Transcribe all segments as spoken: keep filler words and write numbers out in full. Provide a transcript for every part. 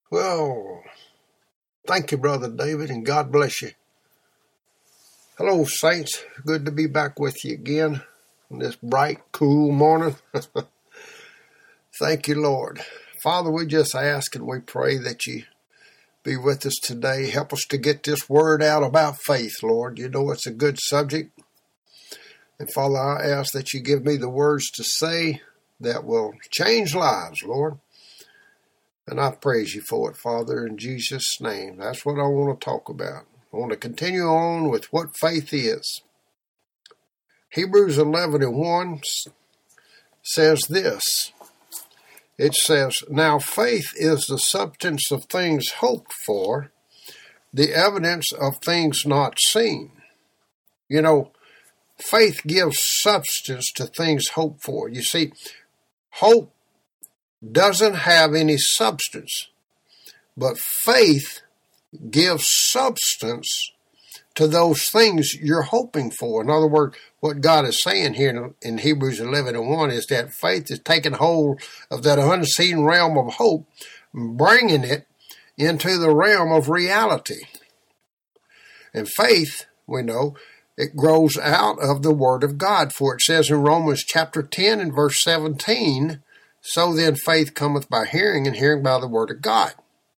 Well, thank you, Brother David, and God bless you. Hello, saints. Good to be back with you again on this bright, cool morning. Thank you, Lord. Father, we just ask and we pray that you be with us today. Help us to get this word out about faith, Lord. You know it's a good subject. And Father, I ask that you give me the words to say that will change lives, Lord. And I praise you for it, Father, in Jesus' name. That's what I want to talk about. I want to continue on with what faith is. Hebrews eleven and one says this. It says, "Now faith is the substance of things hoped for, the evidence of things not seen." You know, faith gives substance to things hoped for. You see, hope doesn't have any substance, but faith gives substance to those things you're hoping for. In other words, what God is saying here in Hebrews eleven and one is that faith is taking hold of that unseen realm of hope, bringing it into the realm of reality. And faith, we know, it grows out of the Word of God. For it says in Romans chapter ten and verse seventeen, "So then faith cometh by hearing, and hearing by the Word of God."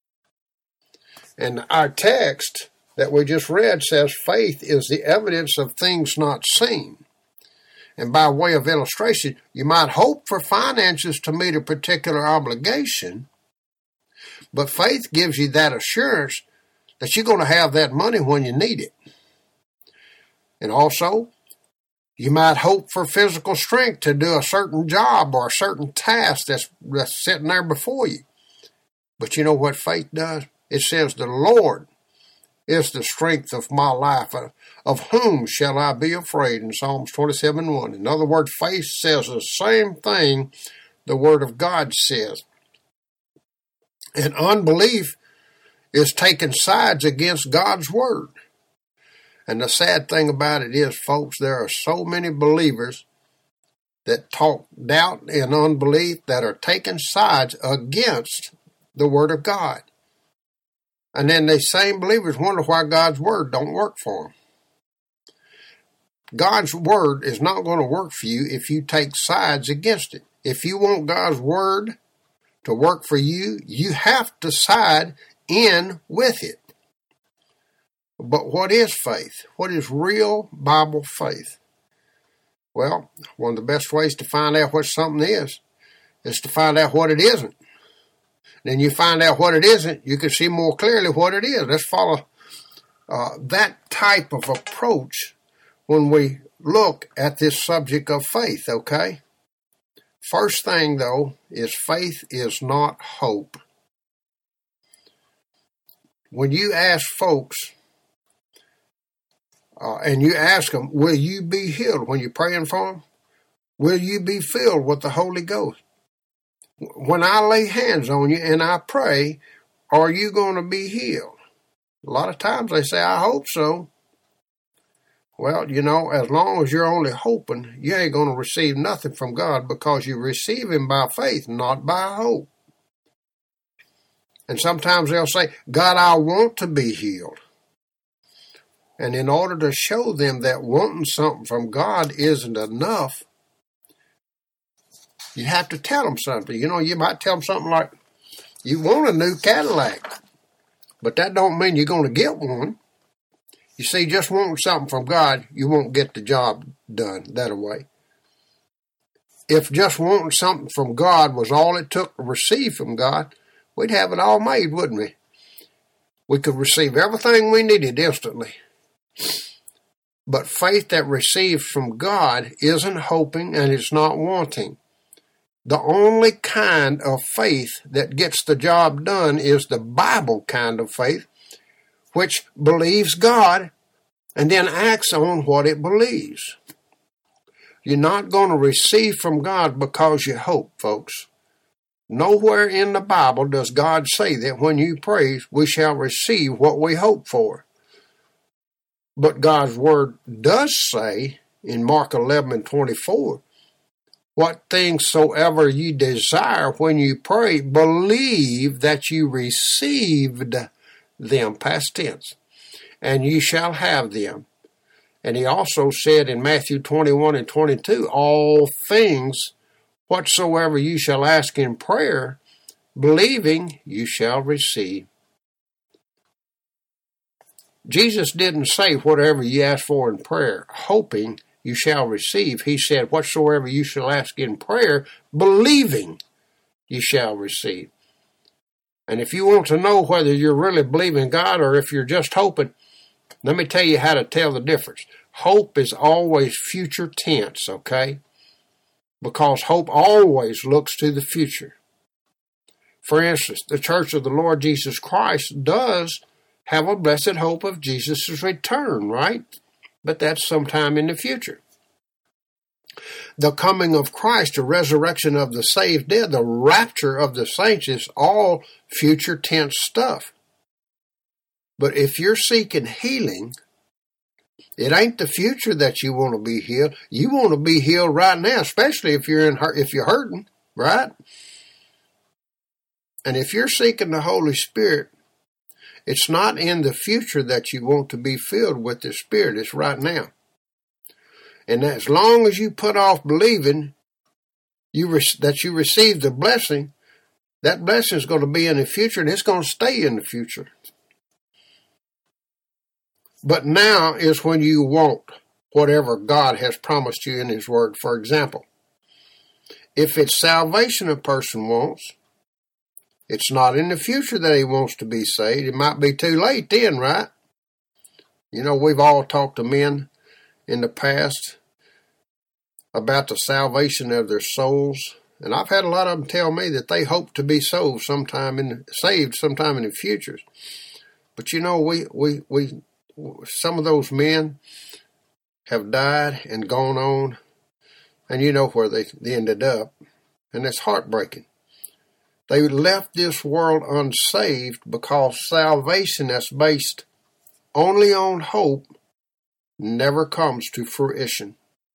And our text that we just read says faith is the evidence of things not seen. And by way of illustration, you might hope for finances to meet a particular obligation, but faith gives you that assurance that you're going to have that money when you need it. And also, you might hope for physical strength to do a certain job or a certain task that's, that's sitting there before you. But you know what faith does? It says, "The Lord is the strength of my life. Of whom shall I be afraid?" in Psalms twenty-seven one. In other words, faith says the same thing the Word of God says. And unbelief is taking sides against God's Word. And the sad thing about it is, folks, there are so many believers that talk doubt and unbelief that are taking sides against the Word of God. And then these same believers wonder why God's Word don't work for them. God's Word is not going to work for you if you take sides against it. If you want God's Word to work for you, you have to side in with it. But what is faith? What is real Bible faith? Well, one of the best ways to find out what something is, is to find out what it isn't. Then you find out what it isn't, you can see more clearly what it is. Let's follow uh, that type of approach when we look at this subject of faith, okay? First thing, though, is faith is not hope. When you ask folks, Uh, and you ask them, will you be healed when you're praying for them? Will you be filled with the Holy Ghost? When I lay hands on you and I pray, are you going to be healed? A lot of times they say, I hope so. Well, you know, as long as you're only hoping, you ain't going to receive nothing from God because you receive Him by faith, not by hope. And sometimes they'll say, God, I want to be healed. And in order to show them that wanting something from God isn't enough, you have to tell them something. You know, you might tell them something like, you want a new Cadillac, but that don't mean you're going to get one. You see, just wanting something from God, you won't get the job done that way. If just wanting something from God was all it took to receive from God, we'd have it all made, wouldn't we? We could receive everything we needed instantly. But faith that receives from God isn't hoping and it's not wanting. The only kind of faith that gets the job done is the Bible kind of faith, which believes God and then acts on what it believes. You're not going to receive from God because you hope, folks. Nowhere in the Bible does God say that when you pray, we shall receive what we hope for. But God's Word does say in Mark eleven and twenty-four, what things soever you desire when you pray, believe that you received them, past tense, and you shall have them. And he also said in Matthew twenty-one and twenty-two, all things whatsoever you shall ask in prayer, believing you shall receive. Jesus didn't say whatever you ask for in prayer, hoping you shall receive. He said whatsoever you shall ask in prayer, believing you shall receive. And if you want to know whether you're really believing God or if you're just hoping, let me tell you how to tell the difference. Hope is always future tense, okay? Because hope always looks to the future. For instance, the Church of the Lord Jesus Christ does have a blessed hope of Jesus' return, right? But that's sometime in the future. The coming of Christ, the resurrection of the saved dead, the rapture of the saints is all future tense stuff. But if you're seeking healing, it ain't the future that you want to be healed. You want to be healed right now, especially if you're in if you're hurting, right? And if you're seeking the Holy Spirit, it's not in the future that you want to be filled with the Spirit. It's right now. And as long as you put off believing you re- that you receive the blessing, that blessing is going to be in the future, and it's going to stay in the future. But now is when you want whatever God has promised you in His Word. For example, if it's salvation a person wants, it's not in the future that he wants to be saved. It might be too late then, right? You know, we've all talked to men in the past about the salvation of their souls. And I've had a lot of them tell me that they hope to be saved sometime in saved sometime in the future. But you know, we we we some of those men have died and gone on, and you know where they, they ended up, and it's heartbreaking. They left this world unsaved because salvation that's based only on hope never comes to fruition.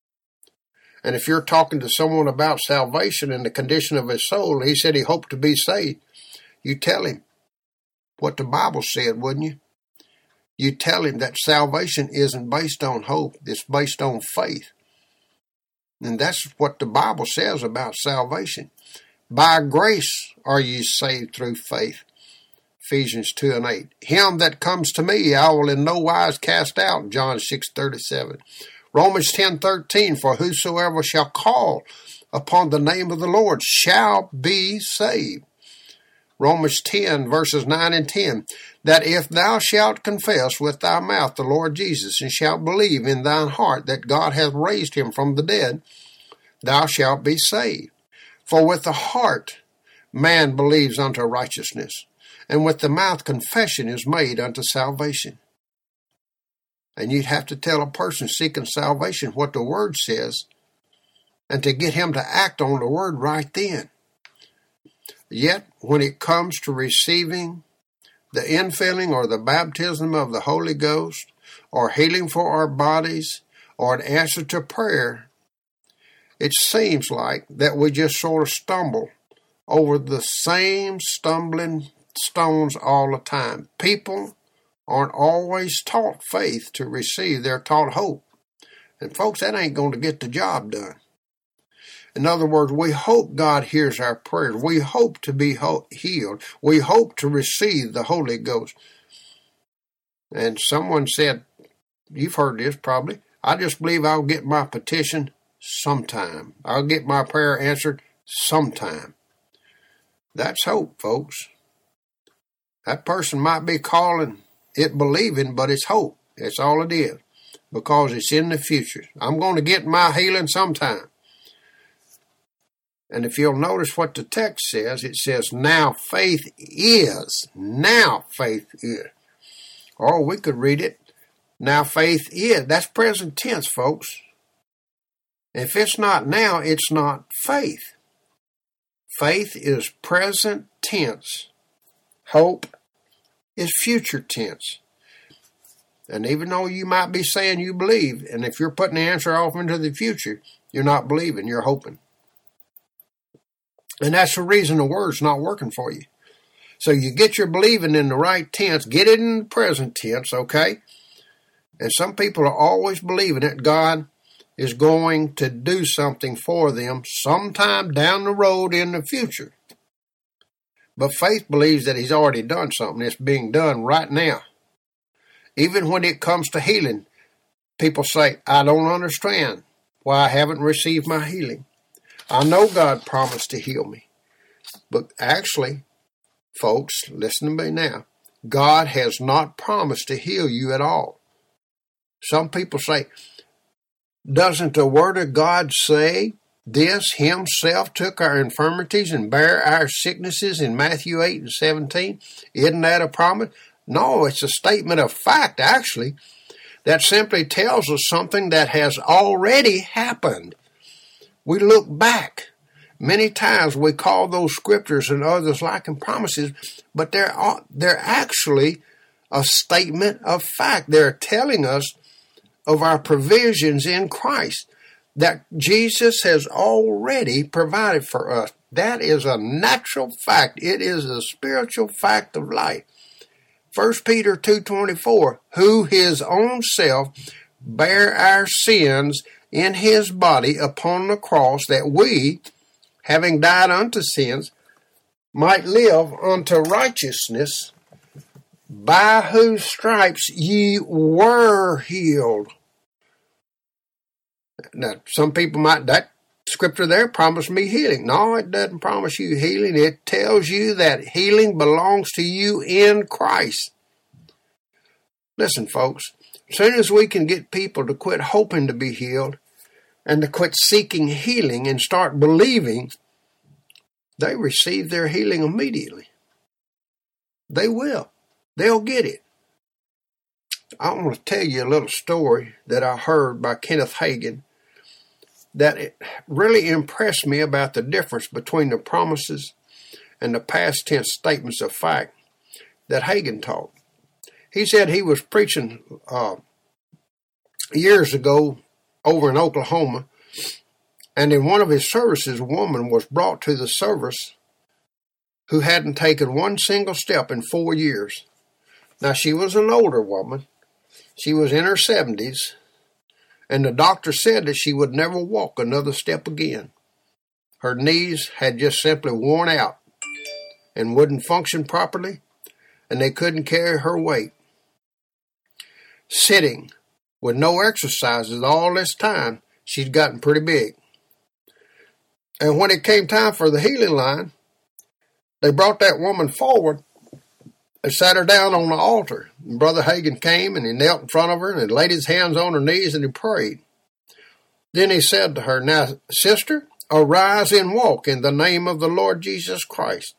And if you're talking to someone about salvation and the condition of his soul, he said he hoped to be saved, you tell him what the Bible said, wouldn't you? You tell him that salvation isn't based on hope, it's based on faith. And that's what the Bible says about salvation. By grace are ye saved through faith. Ephesians two and eight. Him that comes to me I will in no wise cast out. John six thirty-seven. Romans ten thirteen. For whosoever shall call upon the name of the Lord shall be saved. Romans ten verses nine and ten. That if thou shalt confess with thy mouth the Lord Jesus, and shalt believe in thine heart that God hath raised him from the dead, thou shalt be saved. For with the heart man believes unto righteousness, and with the mouth confession is made unto salvation. And you'd have to tell a person seeking salvation what the Word says, and to get him to act on the Word right then. Yet, when it comes to receiving the infilling or the baptism of the Holy Ghost, or healing for our bodies, or an answer to prayer, it seems like that we just sort of stumble over the same stumbling stones all the time. People aren't always taught faith to receive. They're taught hope. And folks, that ain't going to get the job done. In other words, we hope God hears our prayers. We hope to be healed. We hope to receive the Holy Ghost. And someone said, you've heard this probably, I just believe I'll get my petition sometime. I'll get my prayer answered sometime. That's hope, folks. That person might be calling it believing, but it's hope. That's all it is. Because it's in the future. I'm going to get my healing sometime. And if you'll notice what the text says, it says, now faith is. Now faith is. Or we could read it, now faith is. That's present tense, folks. If it's not now, it's not faith. Faith is present tense. Hope is future tense. And even though you might be saying you believe, and if you're putting the answer off into the future, you're not believing, you're hoping. And that's the reason the word's not working for you. So you get your believing in the right tense, get it in the present tense, okay? And some people are always believing that God is going to do something for them sometime down the road in the future. But faith believes that he's already done something. It's being done right now. Even when it comes to healing, people say, I don't understand why I haven't received my healing. I know God promised to heal me. But actually, folks, listen to me now. God has not promised to heal you at all. Some people say, doesn't the word of God say this? Himself took our infirmities and bare our sicknesses in Matthew eight and seventeen. Isn't that a promise? No, it's a statement of fact, actually, that simply tells us something that has already happened. We look back. Many times we call those scriptures and others like them promises, but they're, they're actually a statement of fact. They're telling us of our provisions in Christ that Jesus has already provided for us. That is a natural fact. It is a spiritual fact of life. First Peter two twenty-four, who his own self bare our sins in his body upon the cross, that we, having died unto sins, might live unto righteousness, by whose stripes ye were healed. Now, some people might, that scripture there promised me healing. No, it doesn't promise you healing. It tells you that healing belongs to you in Christ. Listen, folks, as soon as we can get people to quit hoping to be healed and to quit seeking healing and start believing, they receive their healing immediately. They will. They'll get it. I want to tell you a little story that I heard by Kenneth Hagin that it really impressed me about the difference between the promises and the past tense statements of fact that Hagin taught. He said he was preaching uh, years ago over in Oklahoma, and in one of his services, a woman was brought to the service who hadn't taken one single step in four years. Now, she was an older woman. She was in her seventies, and the doctor said that she would never walk another step again. Her knees had just simply worn out and wouldn't function properly, and they couldn't carry her weight. Sitting with no exercises all this time, she'd gotten pretty big. And when it came time for the healing line, they brought that woman forward and sat her down on the altar. And Brother Hagin came and he knelt in front of her and he laid his hands on her knees and he prayed. Then he said to her, now, sister, arise and walk in the name of the Lord Jesus Christ.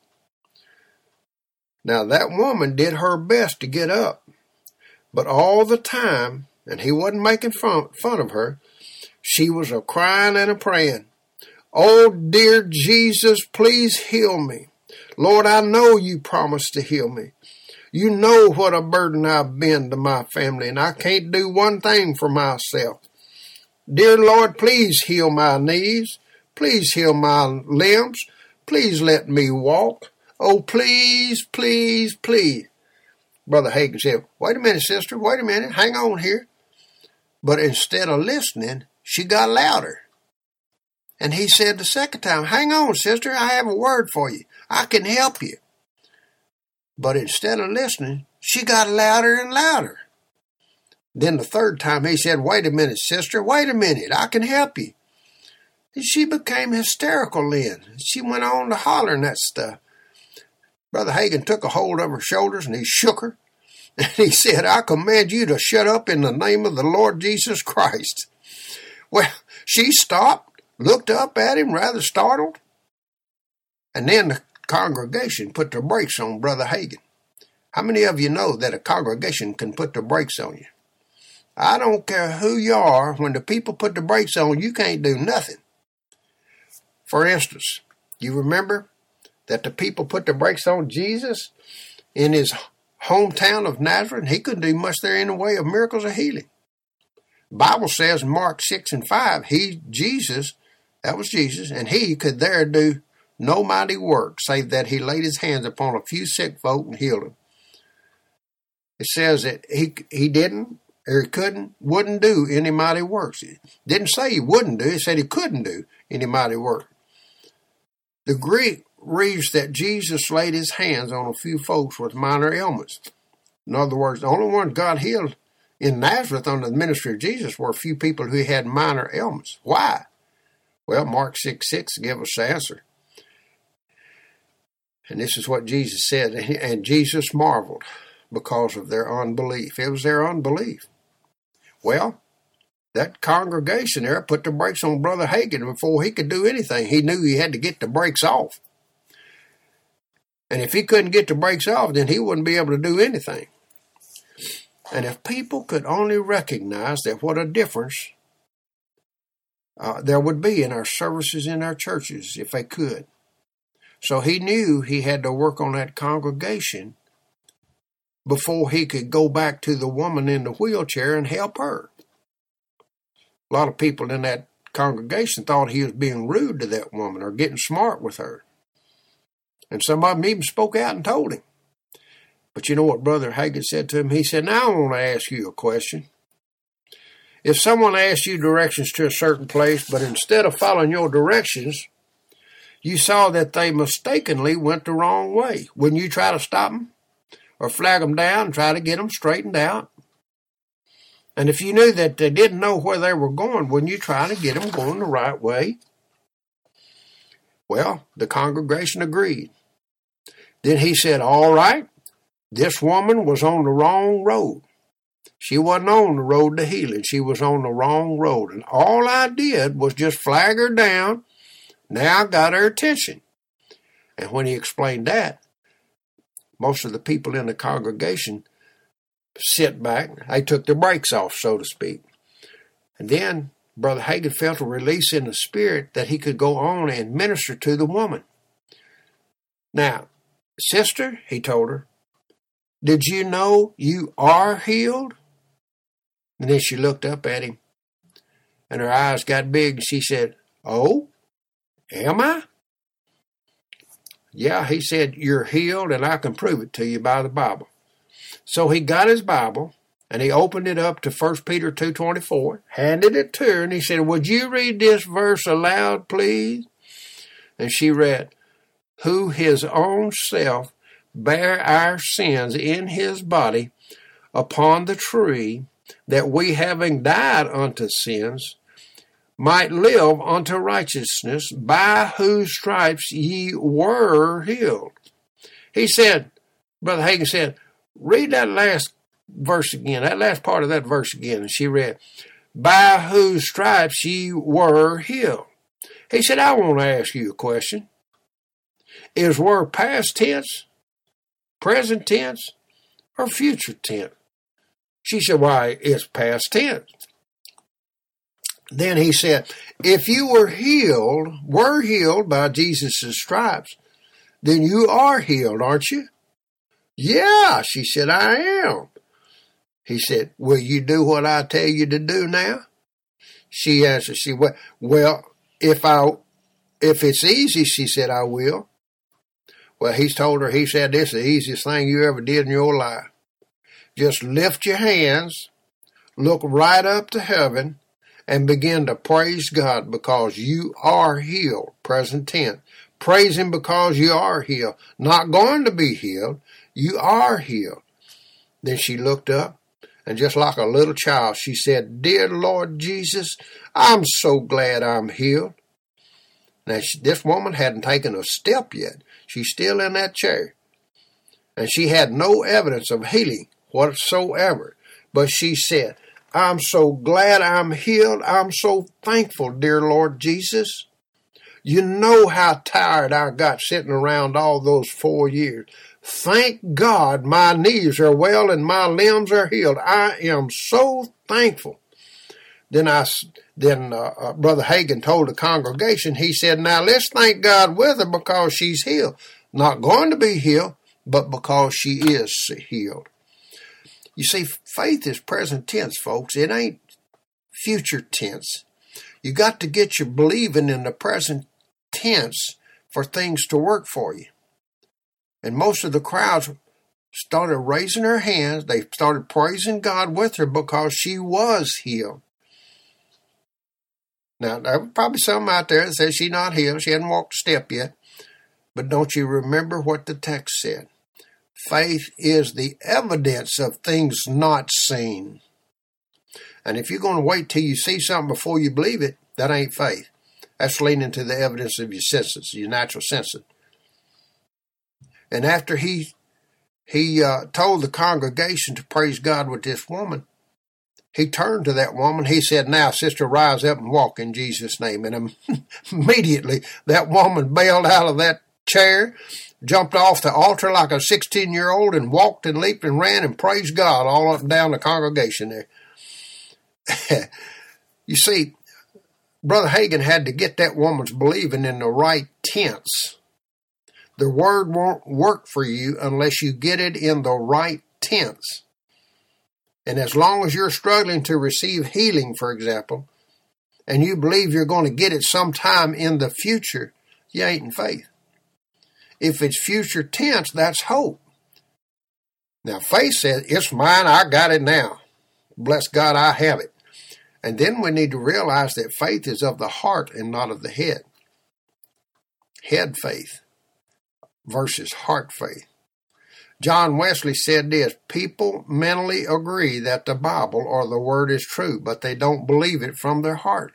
Now, that woman did her best to get up. But all the time, and he wasn't making fun, fun of her, she was a crying and a praying. Oh, dear Jesus, please heal me. Lord, I know you promised to heal me. You know what a burden I've been to my family, and I can't do one thing for myself. Dear Lord, please heal my knees. Please heal my limbs. Please let me walk. Oh, please, please, please. Brother Hagin said, wait a minute, sister, wait a minute, hang on here. But instead of listening, she got louder. And he said the second time, hang on, sister, I have a word for you. I can help you. But instead of listening, she got louder and louder. Then the third time he said, wait a minute, sister, wait a minute, I can help you. And she became hysterical then. She went on to hollering that stuff. Brother Hagin took a hold of her shoulders and he shook her. And he said, I command you to shut up in the name of the Lord Jesus Christ. Well, she stopped, looked up at him rather startled. And then the congregation put the brakes on Brother Hagin. How many of you know that a congregation can put the brakes on you? I don't care who you are. When the people put the brakes on, you can't do nothing. For instance, you remember that the people put the brakes on Jesus in his hometown of Nazareth, and he couldn't do much there in the way of miracles or healing. The Bible says in Mark six and five, he, Jesus, that was Jesus, and he could there do no mighty work, save that he laid his hands upon a few sick folk and healed them. It says that he he didn't, or he couldn't, wouldn't do any mighty works. It didn't say he wouldn't do, it said he couldn't do any mighty work. The Greek reads that Jesus laid his hands on a few folks with minor ailments. In other words, the only ones God healed in Nazareth under the ministry of Jesus were a few people who had minor ailments. Why? Well, Mark six six gives us the answer. And this is what Jesus said. And Jesus marveled because of their unbelief. It was their unbelief. Well, that congregation there put the brakes on Brother Hagin before he could do anything. He knew he had to get the brakes off. And if he couldn't get the brakes off, then he wouldn't be able to do anything. And if people could only recognize that what a difference uh, there would be in our services in our churches, if they could. So he knew he had to work on that congregation before he could go back to the woman in the wheelchair and help her. A lot of people in that congregation thought he was being rude to that woman or getting smart with her. And some of them even spoke out and told him. But you know what Brother Hagin said to him? He said, now I want to ask you a question. If someone asked you directions to a certain place, but instead of following your directions, you saw that they mistakenly went the wrong way, wouldn't you try to stop them or flag them down and try to get them straightened out? And if you knew that they didn't know where they were going, wouldn't you try to get them going the right way? Well, the congregation agreed. Then he said, all right, this woman was on the wrong road. She wasn't on the road to healing. She was on the wrong road. And all I did was just flag her down. Now I got her attention. And when he explained that, most of the people in the congregation sit back. They took their brakes off, so to speak. And then Brother Hagin felt a release in the spirit that he could go on and minister to the woman. Now, sister, he told her, did you know you are healed? And then she looked up at him, and her eyes got big, and she said, oh, am I? Yeah, he said, you're healed, and I can prove it to you by the Bible. So he got his Bible, and he opened it up to First Peter two twenty-four, handed it to her, and he said, would you read this verse aloud, please? And she read, who his own self bare our sins in his body upon the tree, that we, having died unto sins, might live unto righteousness, by whose stripes ye were healed. He said, Brother Hagin said, read that last verse again, that last part of that verse again. And she read, by whose stripes ye were healed. He said, I want to ask you a question. Is were past tense, present tense, or future tense? She said, why, it's past tense. Then he said, if you were healed, were healed by Jesus' stripes, then you are healed, aren't you? Yeah, she said, I am. He said, will you do what I tell you to do now? She answered, she went, well, if I, if it's easy, she said, I will. Well, he's told her, he said, this is the easiest thing you ever did in your life. Just lift your hands, look right up to heaven, and begin to praise God because you are healed, present tense. Praise him because you are healed. Not going to be healed, you are healed. Then she looked up, and just like a little child, she said, dear Lord Jesus, I'm so glad I'm healed. Now, she, this woman hadn't taken a step yet. She's still in that chair. And she had no evidence of healing whatsoever. But she said, I'm so glad I'm healed. I'm so thankful, dear Lord Jesus. You know how tired I got sitting around all those four years. Thank God my knees are well and my limbs are healed. I am so thankful. Then I, then uh, uh, Brother Hagin told the congregation, he said, now let's thank God with her because she's healed. Not going to be healed, but because she is healed. You see, faith is present tense, folks. It ain't future tense. You got to get your believing in the present tense for things to work for you. And most of the crowds started raising their hands. They started praising God with her because she was healed. Now, there were probably some out there that says she's not healed. She hadn't walked a step yet. But don't you remember what the text said? Faith is the evidence of things not seen. And if you're going to wait till you see something before you believe it, that ain't faith. That's leaning to the evidence of your senses, your natural senses. And after he he uh, told the congregation to praise God with this woman, he turned to that woman. He said, now, sister, rise up and walk in Jesus' name. And immediately that woman bailed out of that chair, jumped off the altar like a sixteen-year-old and walked and leaped and ran and praised God all up and down the congregation there. You see, Brother Hagin had to get that woman's believing in the right tense. The word won't work for you unless you get it in the right tense. And as long as you're struggling to receive healing, for example, and you believe you're going to get it sometime in the future, you ain't in faith. If it's future tense, that's hope. Now, faith says, it's mine, I got it now. Bless God, I have it. And then we need to realize that faith is of the heart and not of the head. Head faith versus heart faith. John Wesley said this, people mentally agree that the Bible or the Word is true, but they don't believe it from their heart.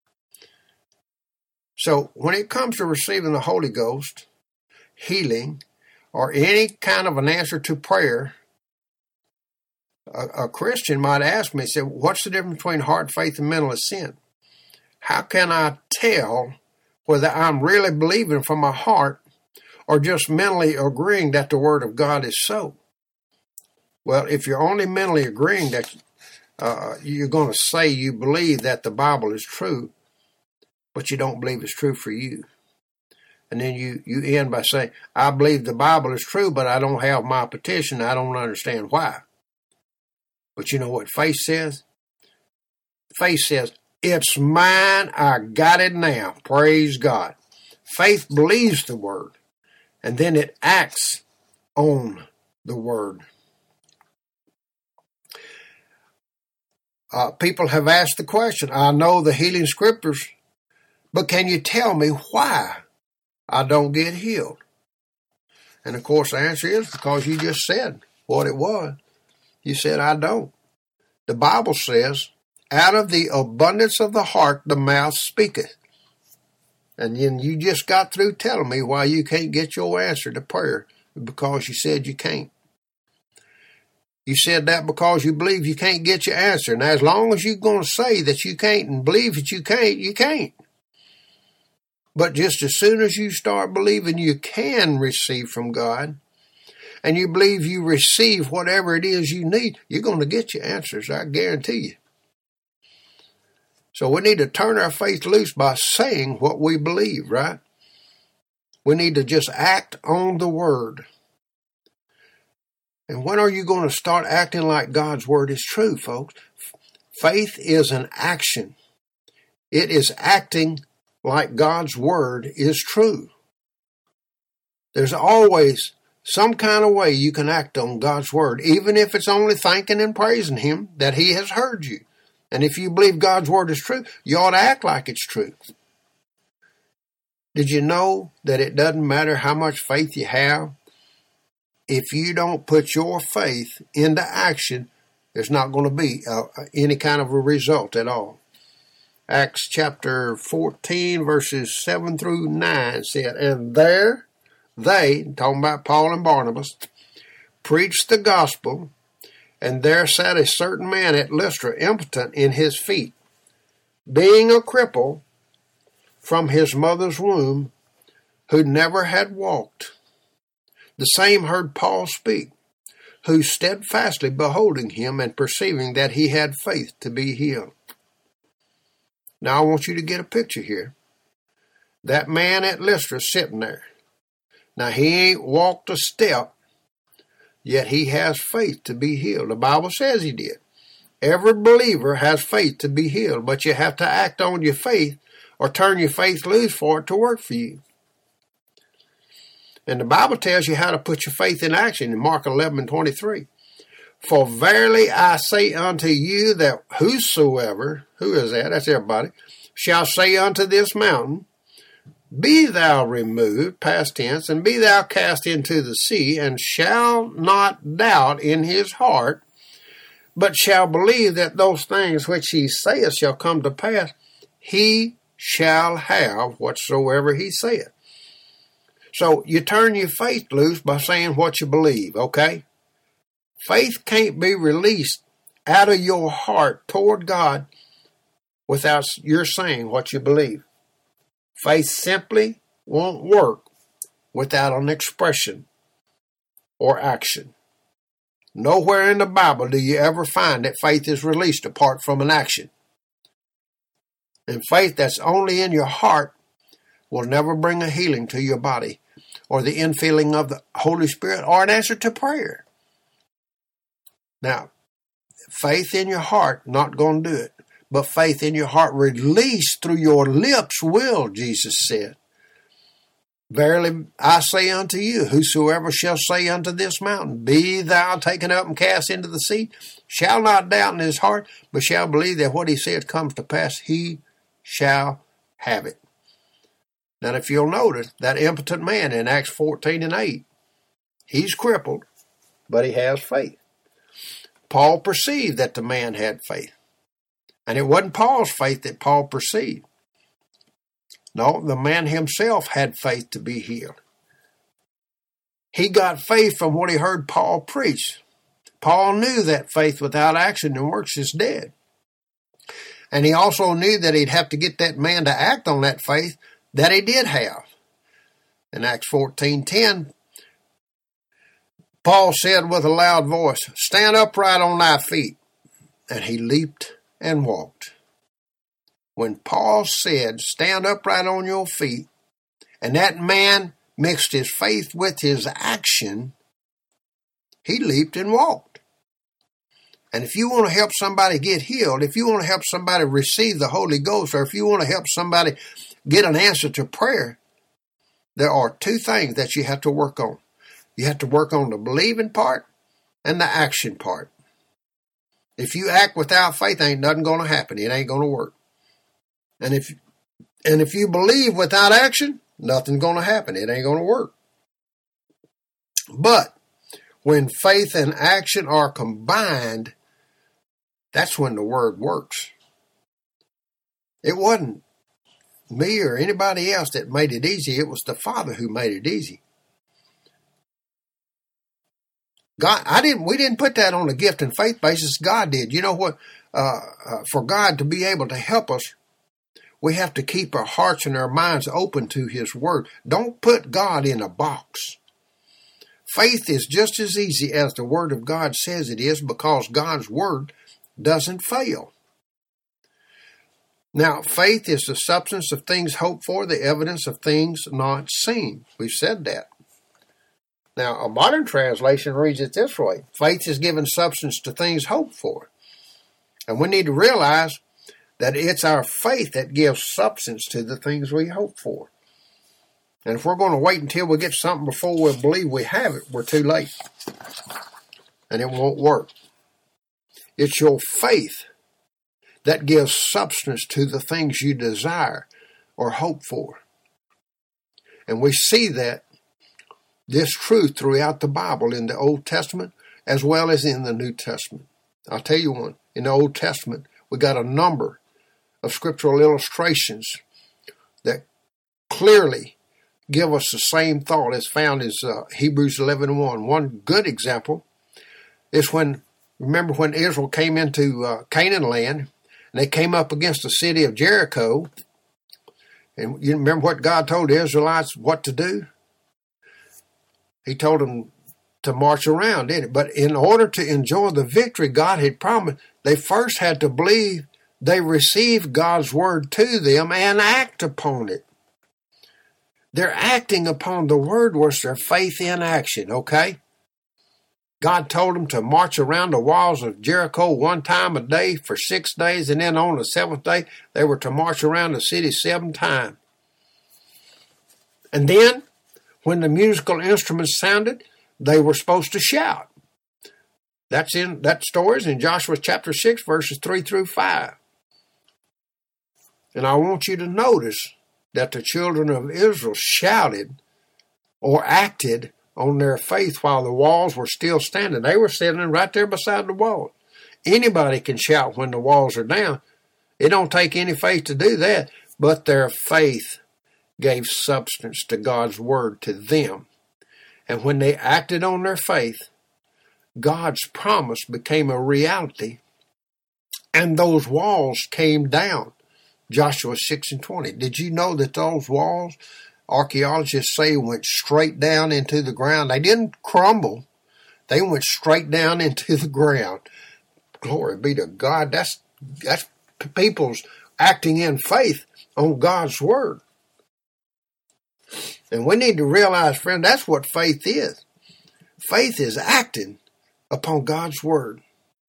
So when it comes to receiving the Holy Ghost, healing, or any kind of an answer to prayer, a, a Christian might ask me, say, what's the difference between heart faith and mental assent? How can I tell whether I'm really believing from my heart or just mentally agreeing that the Word of God is so? Well, if you're only mentally agreeing that uh, you're going to say you believe that the Bible is true, but you don't believe it's true for you. And then you, you end by saying, I believe the Bible is true, but I don't have my petition. I don't understand why. But you know what faith says? Faith says, it's mine. I got it now. Praise God. Faith believes the Word. And then it acts on the Word. Uh, people have asked the question, I know the healing scriptures, but can you tell me why I don't get healed? And of course the answer is because you just said what it was. You said, I don't. The Bible says, out of the abundance of the heart, the mouth speaketh. And then you just got through telling me why you can't get your answer to prayer because you said you can't. You said that because you believe you can't get your answer. Now, as long as you're going to say that you can't and believe that you can't, you can't. But just as soon as you start believing you can receive from God, and you believe you receive whatever it is you need, you're going to get your answers, I guarantee you. So we need to turn our faith loose by saying what we believe, right? We need to just act on the Word. And when are you going to start acting like God's Word is true, folks? Faith is an action. It is acting like God's Word is true. There's always some kind of way you can act on God's Word, even if it's only thanking and praising Him that He has heard you. And if you believe God's Word is true, you ought to act like it's true. Did you know that it doesn't matter how much faith you have? If you don't put your faith into action, there's not going to be uh, any kind of a result at all. Acts chapter fourteen, verses seven through nine said, and there they, talking about Paul and Barnabas, preached the gospel. And there sat a certain man at Lystra, impotent in his feet, being a cripple from his mother's womb, who never had walked. The same heard Paul speak, who steadfastly beholding him and perceiving that he had faith to be healed. Now I want you to get a picture here. That man at Lystra sitting there. Now he ain't walked a step, yet he has faith to be healed. The Bible says he did. Every believer has faith to be healed, but you have to act on your faith or turn your faith loose for it to work for you. And the Bible tells you how to put your faith in action in Mark eleven and twenty-three. For verily I say unto you that whosoever, who is that? That's everybody, shall say unto this mountain, be thou removed, past tense, and be thou cast into the sea, and shall not doubt in his heart, but shall believe that those things which he saith shall come to pass, he shall have whatsoever he saith. So you turn your faith loose by saying what you believe, okay? Faith can't be released out of your heart toward God without your saying what you believe. Faith simply won't work without an expression or action. Nowhere in the Bible do you ever find that faith is released apart from an action. And faith that's only in your heart will never bring a healing to your body or the infilling of the Holy Spirit or an answer to prayer. Now, faith in your heart, not going to do it. But faith in your heart released through your lips will, Jesus said. Verily I say unto you, whosoever shall say unto this mountain, be thou taken up and cast into the sea, shall not doubt in his heart, but shall believe that what he said comes to pass, he shall have it. Now, if you'll notice, that impotent man in Acts fourteen and eight, he's crippled, but he has faith. Paul perceived that the man had faith. And it wasn't Paul's faith that Paul perceived. No, the man himself had faith to be healed. He got faith from what he heard Paul preach. Paul knew that faith without action and works is dead. And he also knew that he'd have to get that man to act on that faith that he did have. In Acts fourteen ten, Paul said with a loud voice, stand upright on thy feet. And he leaped and walked. When Paul said, stand upright on your feet, and that man mixed his faith with his action, he leaped and walked. And if you want to help somebody get healed, if you want to help somebody receive the Holy Ghost, or if you want to help somebody get an answer to prayer, there are two things that you have to work on. You have to work on the believing part and the action part. If you act without faith, ain't nothing going to happen. It ain't going to work. And if and if you believe without action, nothing's going to happen. It ain't going to work. But when faith and action are combined, that's when the word works. It wasn't me or anybody else that made it easy. It was the Father who made it easy. God, I didn't. We didn't put that on a gift and faith basis. God did. You know what? Uh, uh, for God to be able to help us, we have to keep our hearts and our minds open to His Word. Don't put God in a box. Faith is just as easy as the Word of God says it is, because God's Word doesn't fail. Now, faith is the substance of things hoped for, the evidence of things not seen. We've said that. Now, a modern translation reads it this way. Faith is giving substance to things hoped for. And we need to realize that it's our faith that gives substance to the things we hope for. And if we're going to wait until we get something before we believe we have it, we're too late. And it won't work. It's your faith that gives substance to the things you desire or hope for. And we see that this truth throughout the Bible in the Old Testament as well as in the New Testament. I'll tell you one. In the Old Testament, we got a number of scriptural illustrations that clearly give us the same thought as found in uh, Hebrews eleven one. One good example is when, remember when Israel came into uh, Canaan land, and they came up against the city of Jericho, and you remember what God told the Israelites what to do? He told them to march around, didn't it? But in order to enjoy the victory God had promised, they first had to believe they received God's word to them and act upon it. Their acting upon the word was their faith in action, okay? God told them to march around the walls of Jericho one time a day for six days, and then on the seventh day, they were to march around the city seven times. And then, when the musical instruments sounded, they were supposed to shout. That's in that story is in Joshua chapter six, verses three through five. And I want you to notice that the children of Israel shouted or acted on their faith while the walls were still standing. They were sitting right there beside the wall. Anybody can shout when the walls are down. It don't take any faith to do that, but their faith gave substance to God's word to them. And when they acted on their faith, God's promise became a reality, and those walls came down. Joshua six and twenty. Did you know that those walls, archaeologists say, went straight down into the ground? They didn't crumble. They went straight down into the ground. Glory be to God. That's, that's people's acting in faith on God's word. And we need to realize, friend, that's what faith is. Faith is acting upon God's word.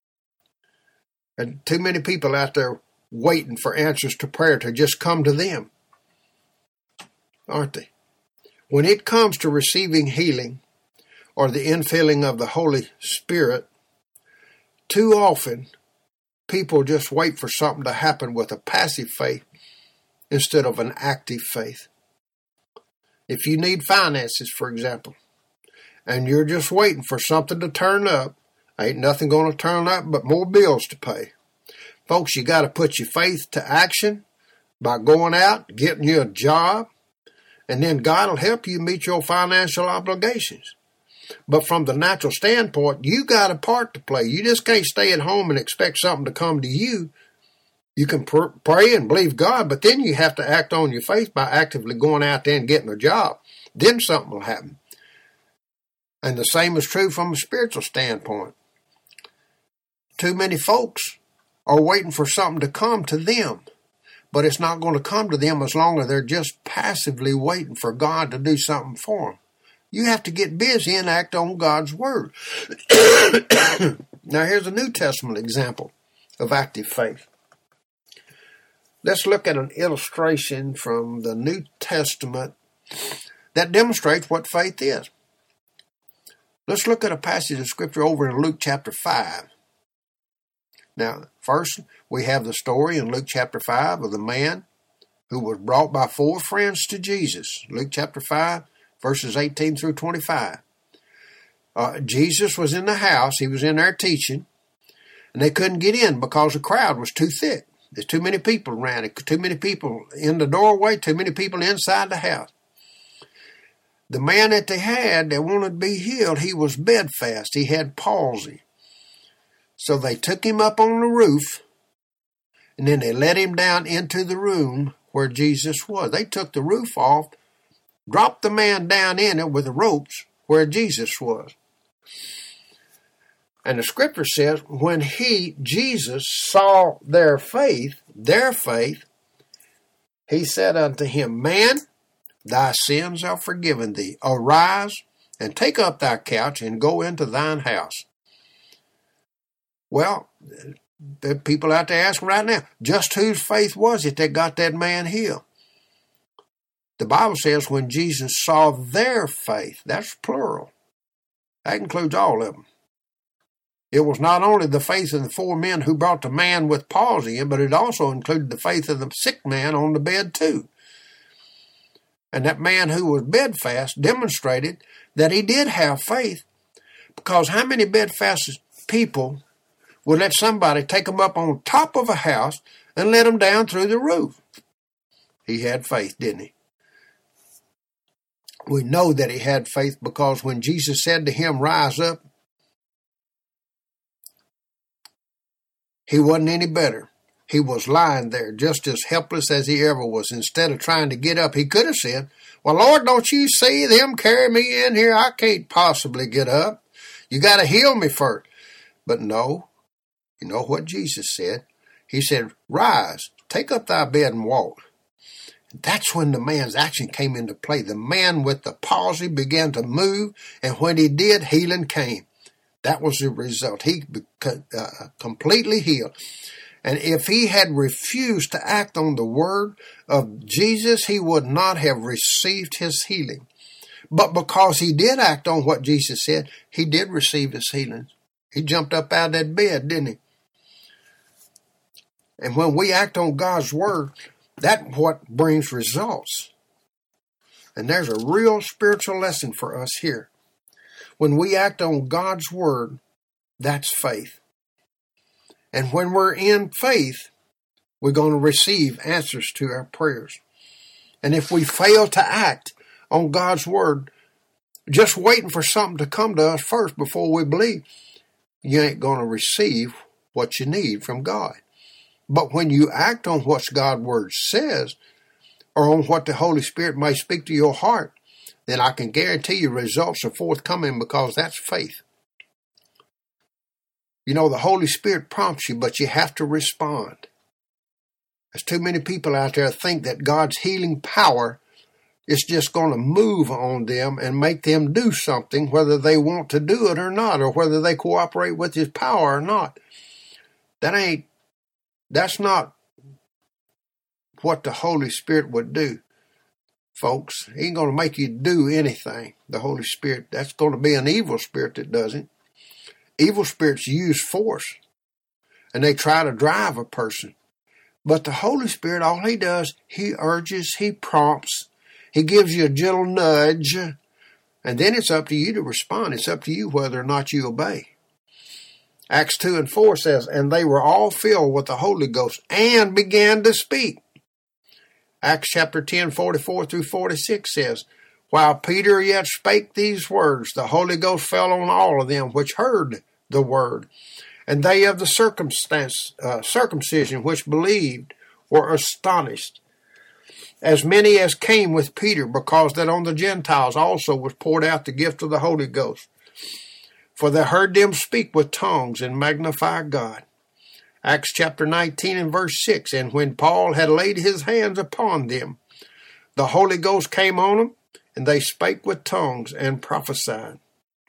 And too many people out there waiting for answers to prayer to just come to them, aren't they? When it comes to receiving healing or the infilling of the Holy Spirit, too often people just wait for something to happen with a passive faith instead of an active faith. If you need finances, for example, and you're just waiting for something to turn up, ain't nothing going to turn up but more bills to pay. Folks, you got to put your faith to action by going out, getting you a job, and then God will help you meet your financial obligations. But from the natural standpoint, you got a part to play. You just can't stay at home and expect something to come to you. You can pr- pray and believe God, but then you have to act on your faith by actively going out there and getting a job. Then something will happen. And the same is true from a spiritual standpoint. Too many folks are waiting for something to come to them, but it's not going to come to them as long as they're just passively waiting for God to do something for them. You have to get busy and act on God's word. Now here's a New Testament example of active faith. Let's look at an illustration from the New Testament that demonstrates what faith is. Let's look at a passage of Scripture over in Luke chapter five. Now, first, we have the story in Luke chapter five of the man who was brought by four friends to Jesus. Luke chapter five, verses eighteen through twenty-five. Uh, Jesus was in the house. He was in there teaching, and they couldn't get in because the crowd was too thick. There's too many people around. Too many people in the doorway, too many people inside the house. The man that they had that wanted to be healed, he was bedfast. He had palsy. So they took him up on the roof, and then they let him down into the room where Jesus was. They took the roof off, dropped the man down in it with the ropes where Jesus was. And the scripture says, when he, Jesus, saw their faith, their faith, he said unto him, Man, thy sins are forgiven thee. Arise and take up thy couch and go into thine house. Well, the people out there asking right now, just whose faith was it that got that man healed? The Bible says when Jesus saw their faith, that's plural. That includes all of them. It was not only the faith of the four men who brought the man with palsy in, but it also included the faith of the sick man on the bed too. And that man who was bedfast demonstrated that he did have faith, because how many bedfast people would let somebody take them up on top of a house and let them down through the roof? He had faith, didn't he? We know that he had faith because when Jesus said to him, Rise up, he wasn't any better. He was lying there just as helpless as he ever was. Instead of trying to get up, he could have said, Well, Lord, don't you see them carry me in here? I can't possibly get up. You got to heal me first. But no, you know what Jesus said? He said, Rise, take up thy bed and walk. That's when the man's action came into play. The man with the palsy began to move, and when he did, healing came. That was the result. He became uh, completely healed. And if he had refused to act on the word of Jesus, he would not have received his healing. But because he did act on what Jesus said, he did receive his healing. He jumped up out of that bed, didn't he? And when we act on God's word, that's what brings results. And there's a real spiritual lesson for us here. When we act on God's word, that's faith. And when we're in faith, we're going to receive answers to our prayers. And if we fail to act on God's word, just waiting for something to come to us first before we believe, you ain't going to receive what you need from God. But when you act on what God's word says, or on what the Holy Spirit may speak to your heart, then I can guarantee you results are forthcoming, because that's faith. You know, the Holy Spirit prompts you, but you have to respond. There's too many people out there think that God's healing power is just going to move on them and make them do something, whether they want to do it or not, or whether they cooperate with his power or not. That ain't, that's not what the Holy Spirit would do, folks. He ain't going to make you do anything. The Holy Spirit, that's going to be an evil spirit that does it. Evil spirits use force, and they try to drive a person. But the Holy Spirit, all he does, he urges, he prompts, he gives you a gentle nudge, and then it's up to you to respond. It's up to you whether or not you obey. Acts two and four says, and they were all filled with the Holy Ghost and began to speak. Acts chapter ten, forty-four through forty-six says, while Peter yet spake these words, the Holy Ghost fell on all of them which heard the word. And they of the circumstance, uh, circumcision which believed were astonished, as many as came with Peter, because that on the Gentiles also was poured out the gift of the Holy Ghost. For they heard them speak with tongues and magnify God. Acts chapter nineteen and verse six, and when Paul had laid his hands upon them, the Holy Ghost came on them, and they spake with tongues and prophesied.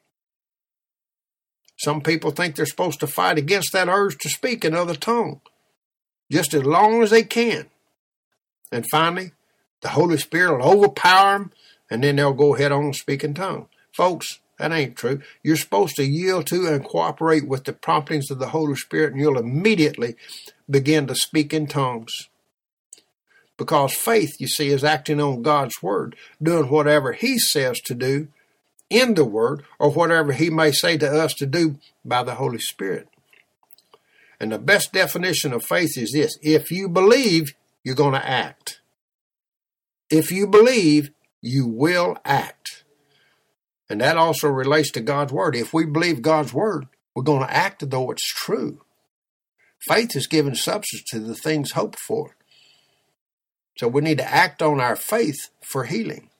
Some people think they're supposed to fight against that urge to speak another tongue, just as long as they can. And finally, the Holy Spirit will overpower them, and then they'll go ahead on and speak in tongues. Folks, that ain't true. You're supposed to yield to and cooperate with the promptings of the Holy Spirit, and you'll immediately begin to speak in tongues. Because faith, you see, is acting on God's word, doing whatever he says to do in the word, or whatever he may say to us to do by the Holy Spirit. And the best definition of faith is this: if you believe, you're going to act. If you believe, you will act. And that also relates to God's word. If we believe God's word, we're going to act as though it's true. Faith is giving substance to the things hoped for. So we need to act on our faith for healing.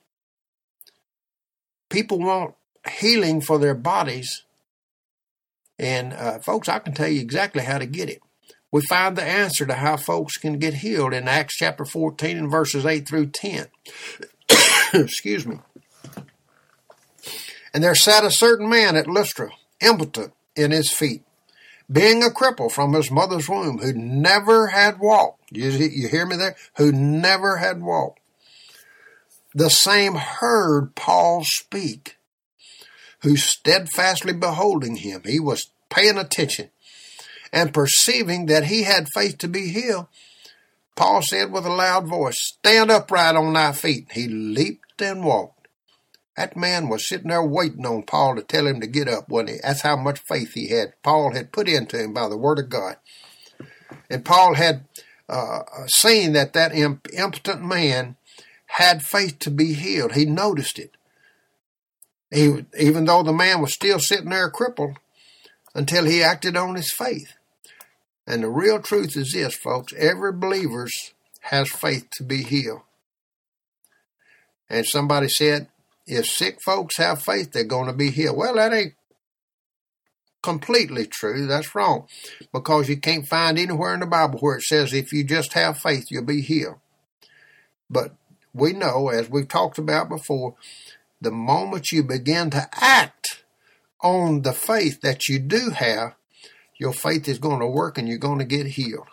People want healing for their bodies. And uh, folks, I can tell you exactly how to get it. We find the answer to how folks can get healed in Acts chapter fourteen and verses eight through ten. Excuse me. And there sat a certain man at Lystra, impotent in his feet, being a cripple from his mother's womb, who never had walked. You, you hear me there? Who never had walked. The same heard Paul speak, who steadfastly beholding him, he was paying attention, and perceiving that he had faith to be healed, Paul said with a loud voice, stand upright on thy feet. He leaped and walked. That man was sitting there waiting on Paul to tell him to get up, wasn't he? That's how much faith he had. Paul had put into him by the word of God. And Paul had uh, seen that that imp- impotent man had faith to be healed. He noticed it. He, even though the man was still sitting there crippled, until he acted on his faith. And the real truth is this, folks. Every believer has faith to be healed. And somebody said, if sick folks have faith, they're going to be healed. Well, that ain't completely true. That's wrong. Because you can't find anywhere in the Bible where it says if you just have faith, you'll be healed. But we know, as we've talked about before, the moment you begin to act on the faith that you do have, your faith is going to work and you're going to get healed.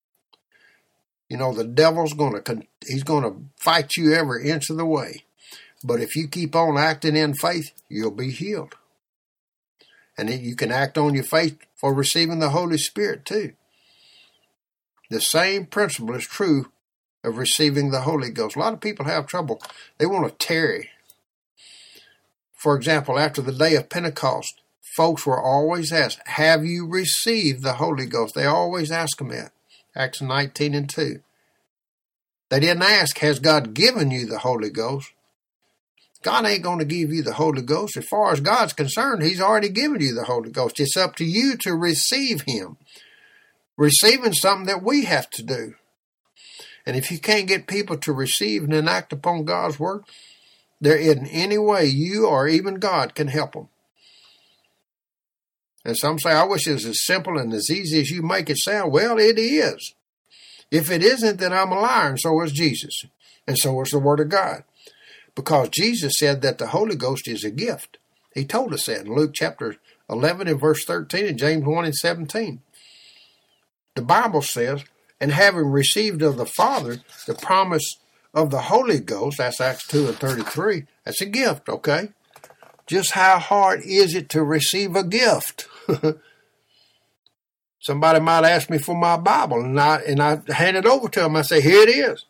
You know, the devil's going to, he's going to fight you every inch of the way. But if you keep on acting in faith, you'll be healed. And then you can act on your faith for receiving the Holy Spirit too. The same principle is true of receiving the Holy Ghost. A lot of people have trouble. They want to tarry. For example, after the day of Pentecost, folks were always asked, have you received the Holy Ghost? They always ask them that. Acts nineteen and two. They didn't ask, has God given you the Holy Ghost? God ain't going to give you the Holy Ghost. As far as God's concerned, he's already given you the Holy Ghost. It's up to you to receive him. Receiving something that we have to do. And if you can't get people to receive and enact upon God's word, there isn't any way you or even God can help them. And some say, I wish it was as simple and as easy as you make it sound. Well, it is. If it isn't, then I'm a liar, and so is Jesus. And so is the Word of God. Because Jesus said that the Holy Ghost is a gift. He told us that in Luke chapter eleven and verse thirteen and James one and seventeen. The Bible says, and having received of the Father the promise of the Holy Ghost, that's Acts two and thirty-three, that's a gift, okay? Just how hard is it to receive a gift? Somebody might ask me for my Bible, and I, and I hand it over to them. I say, here it is.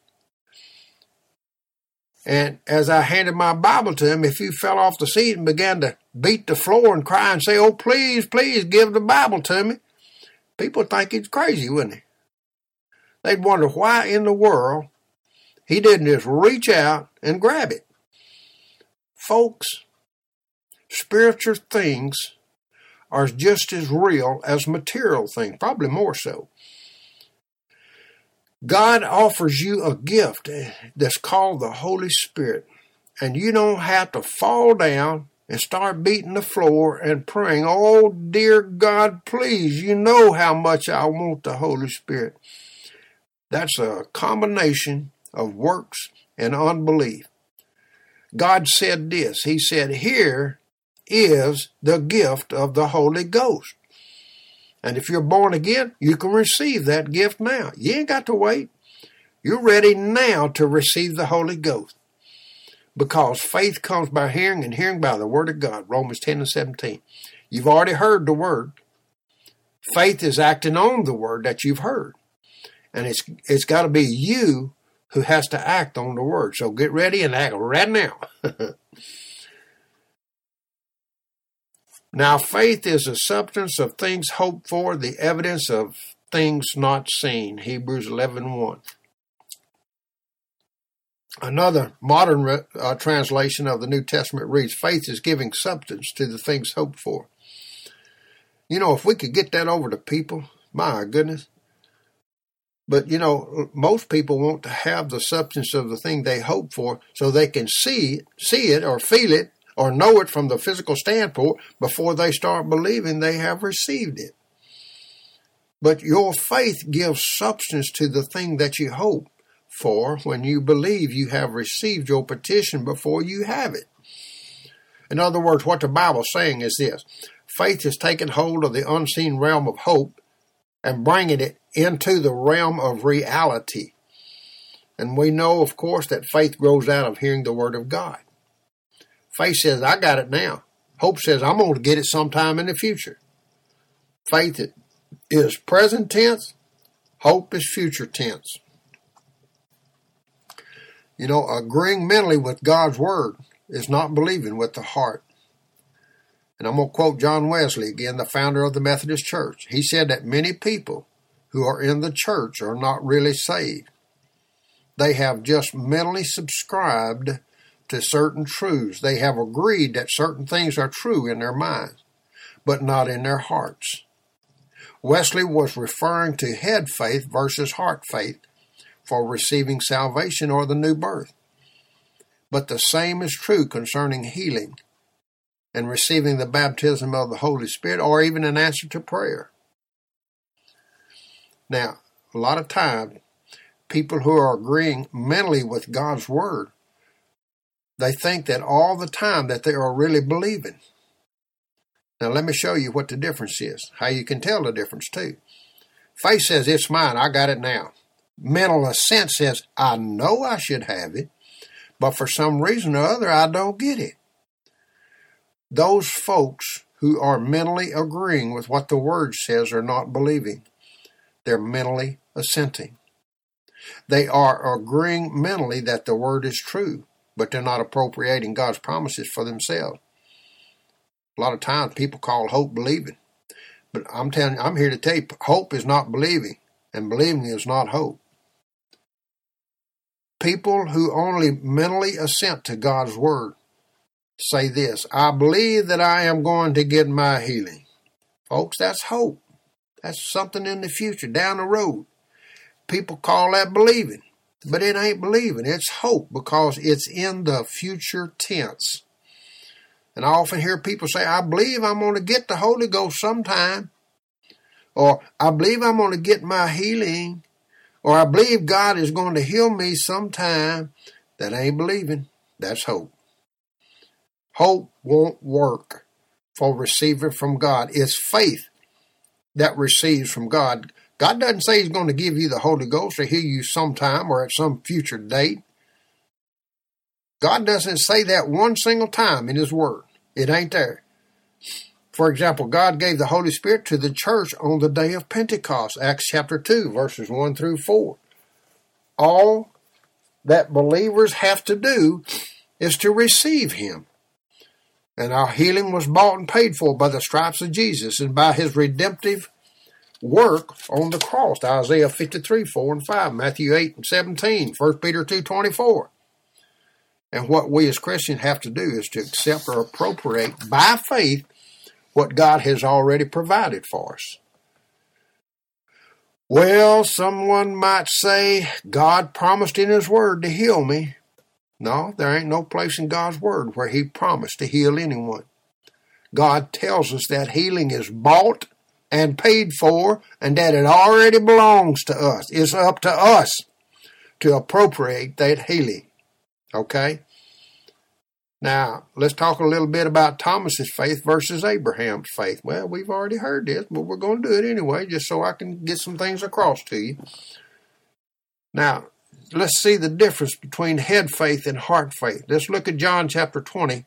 And as I handed my Bible to him, if you fell off the seat and began to beat the floor and cry and say, oh, please, please give the Bible to me, people would think he's crazy, wouldn't he? They'd wonder why in the world he didn't just reach out and grab it. Folks, spiritual things are just as real as material things, probably more so. God offers you a gift that's called the Holy Spirit, and you don't have to fall down and start beating the floor and praying, oh, dear God, please, you know how much I want the Holy Spirit. That's a combination of works and unbelief. God said this. He said, here is the gift of the Holy Ghost. And if you're born again, you can receive that gift now. You ain't got to wait. You're ready now to receive the Holy Ghost. Because faith comes by hearing, and hearing by the Word of God. Romans ten and seventeen. You've already heard the Word. Faith is acting on the Word that you've heard. And it's it's got to be you who has to act on the Word. So get ready and act right now. Now, faith is the substance of things hoped for, the evidence of things not seen. Hebrews eleven one. Another modern uh, translation of the New Testament reads, faith is giving substance to the things hoped for. You know, if we could get that over to people, my goodness. But, you know, most people want to have the substance of the thing they hope for so they can see, see it or feel it or know it from the physical standpoint before they start believing they have received it. But your faith gives substance to the thing that you hope for when you believe you have received your petition before you have it. In other words, what the Bible's saying is this. Faith is taking hold of the unseen realm of hope and bringing it into the realm of reality. And we know, of course, that faith grows out of hearing the Word of God. Faith says, I got it now. Hope says, I'm going to get it sometime in the future. Faith is present tense. Hope is future tense. You know, agreeing mentally with God's Word is not believing with the heart. And I'm going to quote John Wesley again, the founder of the Methodist Church. He said that many people who are in the church are not really saved. They have just mentally subscribed to certain truths. They have agreed that certain things are true in their minds, but not in their hearts. Wesley was referring to head faith versus heart faith for receiving salvation or the new birth. But the same is true concerning healing and receiving the baptism of the Holy Spirit or even an answer to prayer. Now, a lot of times, people who are agreeing mentally with God's Word, they think that all the time that they are really believing. Now, let me show you what the difference is, how you can tell the difference too. Faith says, it's mine, I got it now. Mental assent says, I know I should have it, but for some reason or other, I don't get it. Those folks who are mentally agreeing with what the Word says are not believing. They're mentally assenting. They are agreeing mentally that the Word is true, but they're not appropriating God's promises for themselves. A lot of times people call hope believing. But I'm telling you, I'm here to tell you, hope is not believing, and believing is not hope. People who only mentally assent to God's Word say this: I believe that I am going to get my healing. Folks, that's hope. That's something in the future, down the road. People call that believing, but it ain't believing. It's hope, because it's in the future tense. And I often hear people say, I believe I'm going to get the Holy Ghost sometime. Or, I believe I'm going to get my healing. Or, I believe God is going to heal me sometime. That ain't believing. That's hope. Hope won't work for receiving from God. It's faith that receives from God. God doesn't say He's going to give you the Holy Ghost or heal you sometime or at some future date. God doesn't say that one single time in His Word. It ain't there. For example, God gave the Holy Spirit to the church on the day of Pentecost, Acts chapter two, verses one through four. All that believers have to do is to receive Him. And our healing was bought and paid for by the stripes of Jesus and by His redemptive work on the cross. Isaiah fifty-three, four and five, Matthew eight and seventeen, First Peter two, twenty-four. And what we as Christians have to do is to accept or appropriate by faith what God has already provided for us. Well, someone might say, God promised in His Word to heal me. No, there ain't no place in God's Word where He promised to heal anyone. God tells us that healing is bought and paid for, and that it already belongs to us. It's up to us to appropriate that healing. Okay? Now, let's talk a little bit about Thomas's faith versus Abraham's faith. Well, we've already heard this, but we're going to do it anyway, just so I can get some things across to you. Now, let's see the difference between head faith and heart faith. Let's look at John chapter twenty,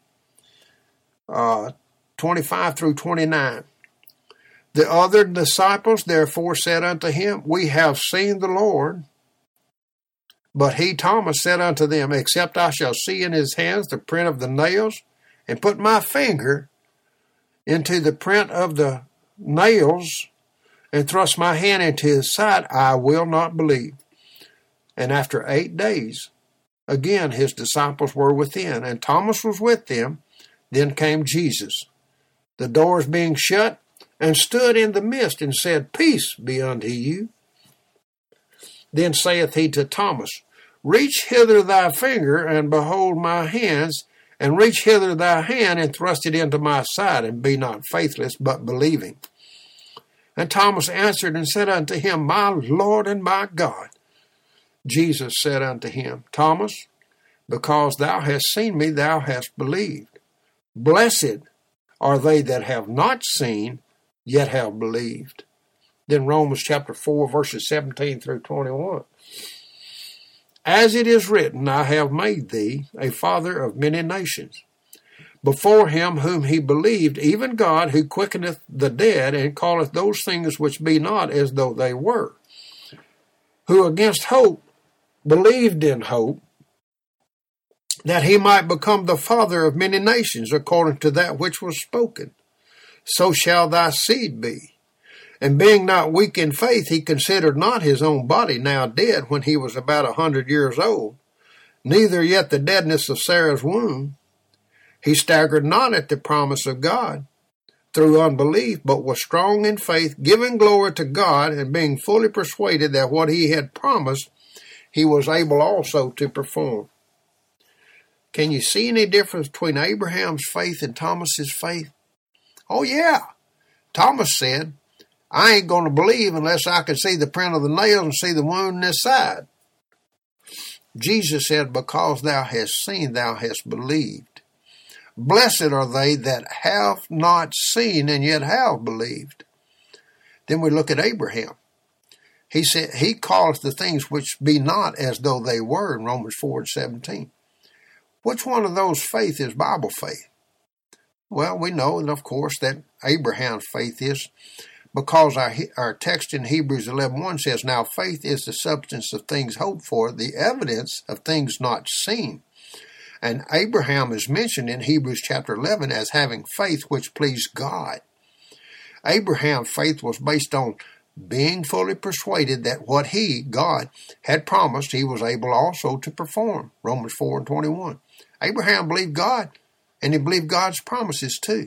uh, twenty-five through twenty-nine. The other disciples therefore said unto him, We have seen the Lord. But he, Thomas, said unto them, Except I shall see in his hands the print of the nails, and put my finger into the print of the nails, and thrust my hand into his side, I will not believe. And after eight days, again his disciples were within, and Thomas was with them. Then came Jesus, the doors being shut, and stood in the midst, and said, Peace be unto you. Then saith he to Thomas, Reach hither thy finger, and behold my hands, and reach hither thy hand, and thrust it into my side, and be not faithless, but believing. And Thomas answered and said unto him, My Lord and my God. Jesus said unto him, Thomas, because thou hast seen me, thou hast believed. Blessed are they that have not seen, yet have believed. Then Romans chapter four, verses seventeen through twenty-one. As it is written, I have made thee a father of many nations, before him whom he believed, even God, who quickeneth the dead, and calleth those things which be not as though they were, who against hope believed in hope, that he might become the father of many nations, according to that which was spoken. So shall thy seed be. And being not weak in faith, he considered not his own body now dead when he was about a hundred years old, neither yet the deadness of Sarah's womb. He staggered not at the promise of God through unbelief, but was strong in faith, giving glory to God, and being fully persuaded that what he had promised, he was able also to perform. Can you see any difference between Abraham's faith and Thomas's faith? Oh yeah. Thomas said, I ain't going to believe unless I can see the print of the nails and see the wound in this side. Jesus said, Because thou hast seen, thou hast believed. Blessed are they that have not seen and yet have believed. Then we look at Abraham. He said, He calleth the things which be not as though they were, in Romans four and seventeen. Which one of those faith is Bible faith? Well, we know, and of course, that Abraham's faith is, because our our text in Hebrews eleven one says, now faith is the substance of things hoped for, the evidence of things not seen. And Abraham is mentioned in Hebrews chapter eleven as having faith which pleased God. Abraham's faith was based on being fully persuaded that what he, God, had promised he was able also to perform. Romans four and twenty-one. Abraham believed God, and he believed God's promises too.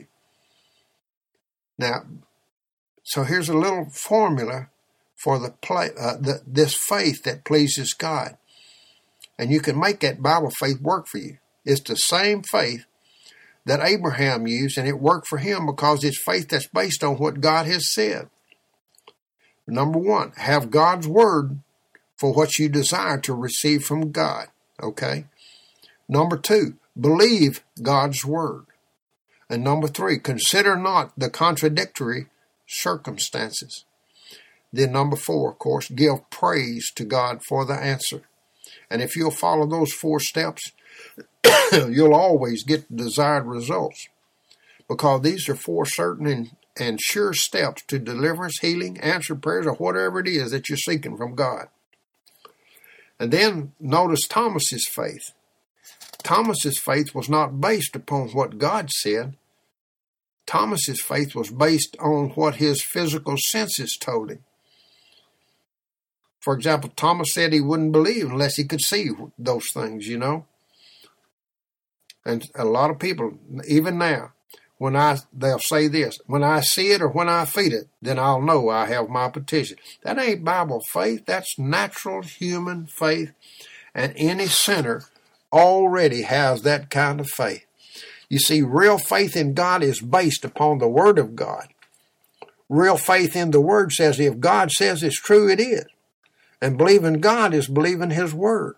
Now, so here's a little formula for the, play, uh, the this faith that pleases God. And you can make that Bible faith work for you. It's the same faith that Abraham used, and it worked for him because it's faith that's based on what God has said. Number one, have God's word for what you desire to receive from God. Okay? Number two, believe God's word. And number three, consider not the contradictory circumstances. Then number four, of course, give praise to God for the answer. And if you'll follow those four steps, you'll always get the desired results, because these are four certain and, and sure steps to deliverance, healing, answered prayers, or whatever it is that you're seeking from God. And then notice Thomas's faith. Thomas's faith was not based upon what God said. Thomas's faith was based on what his physical senses told him. For example, Thomas said he wouldn't believe unless he could see those things, you know. And a lot of people, even now, when I they'll say this, when I see it or when I feel it, then I'll know I have my petition. That ain't Bible faith. That's natural human faith. And any sinner already has that kind of faith. You see, real faith in God is based upon the Word of God. Real faith in the Word says if God says it's true, it is. And believing God is believing His Word.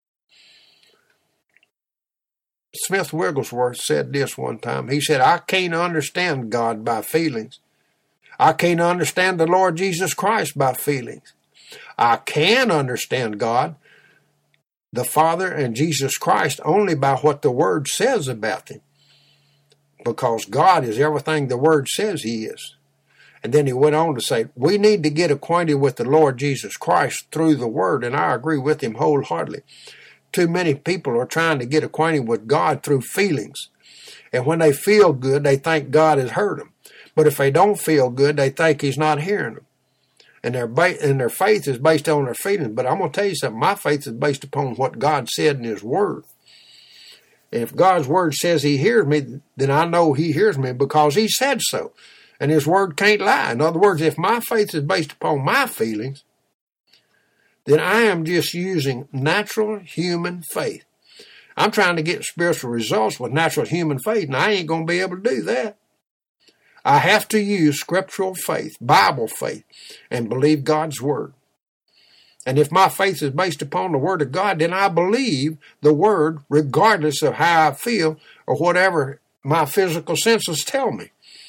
Smith Wigglesworth said this one time. He said, I can't understand God by feelings. I can't understand the Lord Jesus Christ by feelings. I can understand God, the Father, and Jesus Christ only by what the Word says about them. Because God is everything the Word says He is. And then he went on to say, we need to get acquainted with the Lord Jesus Christ through the Word, and I agree with him wholeheartedly. Too many people are trying to get acquainted with God through feelings. And when they feel good, they think God has heard them. But if they don't feel good, they think He's not hearing them. And their, ba- and their faith is based on their feelings. But I'm going to tell you something. My faith is based upon what God said in His Word. And if God's Word says He hears me, then I know He hears me because He said so. And His Word can't lie. In other words, if my faith is based upon my feelings, then I am just using natural human faith. I'm trying to get spiritual results with natural human faith, and I ain't going to be able to do that. I have to use scriptural faith, Bible faith, and believe God's Word. And if my faith is based upon the Word of God, then I believe the Word regardless of how I feel or whatever my physical senses tell me.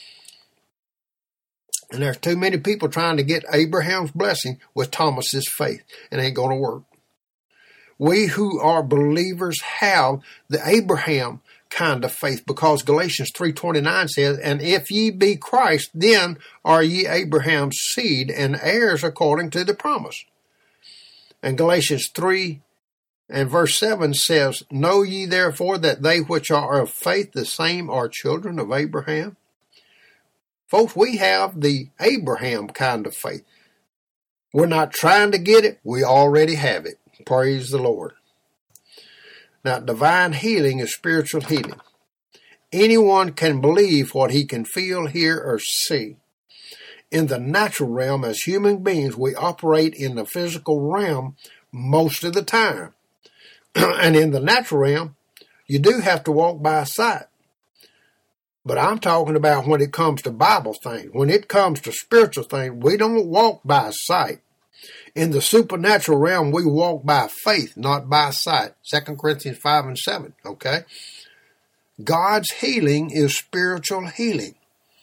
And there's too many people trying to get Abraham's blessing with Thomas's faith. It ain't going to work. We who are believers have the Abraham kind of faith, because Galatians three twenty-nine says, and if ye be Christ, then are ye Abraham's seed and heirs according to the promise. And Galatians three and verse seven says, know ye therefore that they which are of faith, the same are children of Abraham? Folks, we have the Abraham kind of faith. We're not trying to get it. We already have it. Praise the Lord. Now, divine healing is spiritual healing. Anyone can believe what he can feel, hear, or see. In the natural realm, as human beings, we operate in the physical realm most of the time. And in the natural realm, you do have to walk by sight. But I'm talking about when it comes to Bible things. When it comes to spiritual things, we don't walk by sight. In the supernatural realm, we walk by faith, not by sight. Second Corinthians five and seven, okay? God's healing is spiritual healing.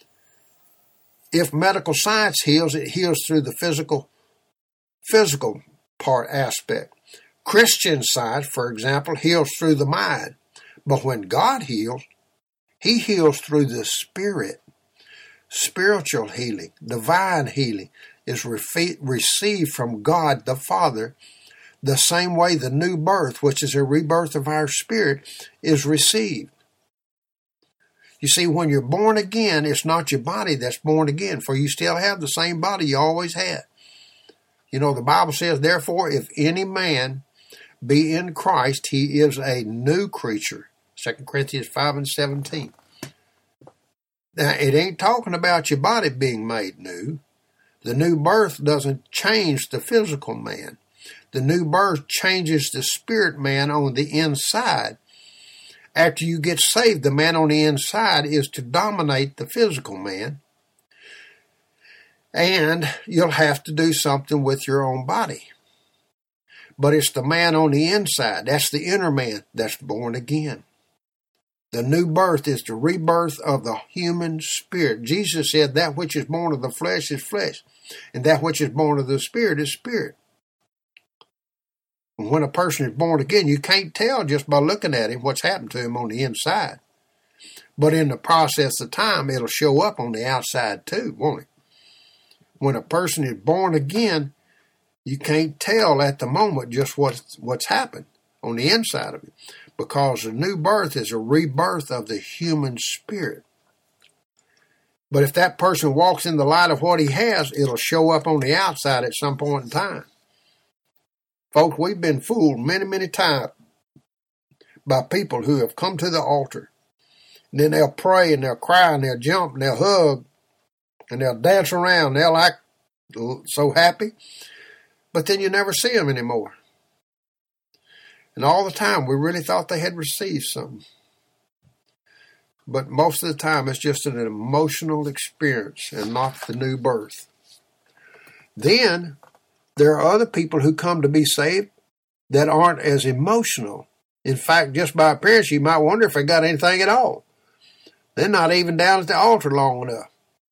If medical science heals, it heals through the physical, physical part aspect. Christian science, for example, heals through the mind. But when God heals, he heals through the Spirit. Spiritual healing, divine healing, is re- received from God the Father the same way the new birth, which is a rebirth of our spirit, is received. You see, when you're born again, it's not your body that's born again, for you still have the same body you always had. You know, the Bible says, therefore, if any man be in Christ, he is a new creature. Second Corinthians five and seventeen. Now, it ain't talking about your body being made new. The new birth doesn't change the physical man. The new birth changes the spirit man on the inside. After you get saved, the man on the inside is to dominate the physical man. And you'll have to do something with your own body. But it's the man on the inside, that's the inner man, that's born again. The new birth is the rebirth of the human spirit. Jesus said that which is born of the flesh is flesh, and that which is born of the spirit is spirit. And when a person is born again, you can't tell just by looking at him what's happened to him on the inside. But in the process of time, it'll show up on the outside too, won't it? When a person is born again, you can't tell at the moment just what's, what's happened on the inside of it, because the new birth is a rebirth of the human spirit. But if that person walks in the light of what he has, it'll show up on the outside at some point in time. Folks, we've been fooled many, many times by people who have come to the altar. And then they'll pray and they'll cry and they'll jump and they'll hug and they'll dance around. They'll act so happy. But then you never see them anymore. And all the time, we really thought they had received something. But most of the time, it's just an emotional experience and not the new birth. Then, there are other people who come to be saved that aren't as emotional. In fact, just by appearance, you might wonder if they got anything at all. They're not even down at the altar long enough.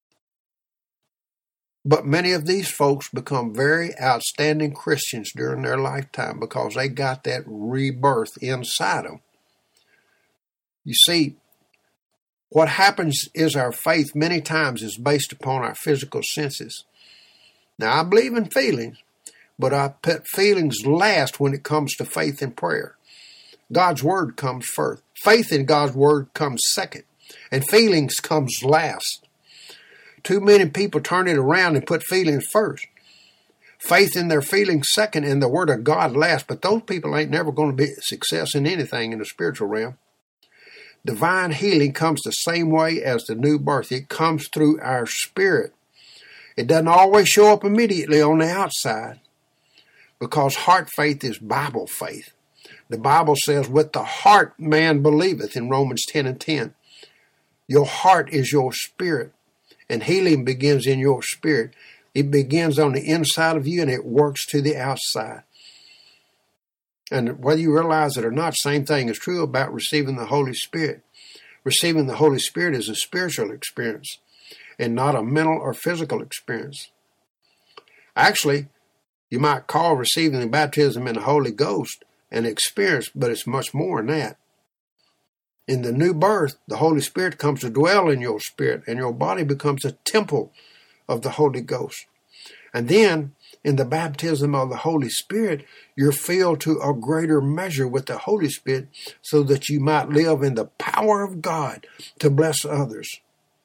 But many of these folks become very outstanding Christians during their lifetime because they got that rebirth inside them. You see, what happens is our faith many times is based upon our physical senses. Now, I believe in feelings, but I put feelings last when it comes to faith and prayer. God's word comes first. Faith in God's word comes second, and feelings comes last. Too many people turn it around and put feelings first. Faith in their feelings second and the word of God last. But those people ain't never going to be a success in anything in the spiritual realm. Divine healing comes the same way as the new birth. It comes through our spirit. It doesn't always show up immediately on the outside because heart faith is Bible faith. The Bible says, with the heart man believeth in Romans ten and ten. Your heart is your spirit. And healing begins in your spirit. It begins on the inside of you and it works to the outside. And whether you realize it or not, same thing is true about receiving the Holy Spirit. Receiving the Holy Spirit is a spiritual experience and not a mental or physical experience. Actually, you might call receiving the baptism in the Holy Ghost an experience, but it's much more than that. In the new birth, the Holy Spirit comes to dwell in your spirit, and your body becomes a temple of the Holy Ghost. And then, in the baptism of the Holy Spirit, you're filled to a greater measure with the Holy Spirit so that you might live in the power of God to bless others.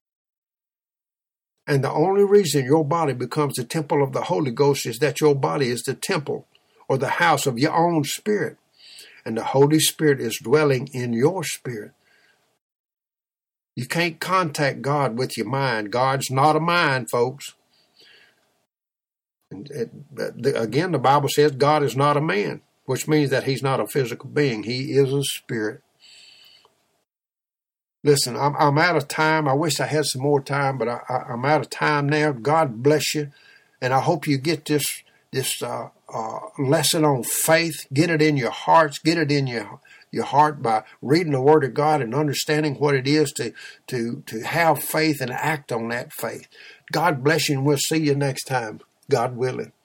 And the only reason your body becomes the temple of the Holy Ghost is that your body is the temple or the house of your own spirit. And the Holy Spirit is dwelling in your spirit. You can't contact God with your mind. God's not a mind, folks. And it, again, the Bible says God is not a man, which means that he's not a physical being. He is a spirit. Listen, I'm, I'm out of time. I wish I had some more time, but I, I, I'm out of time now. God bless you. And I hope you get this this uh, uh, lesson on faith. Get it in your hearts. Get it in your your heart by reading the Word of God and understanding what it is to, to, to have faith and act on that faith. God bless you, and we'll see you next time, God willing.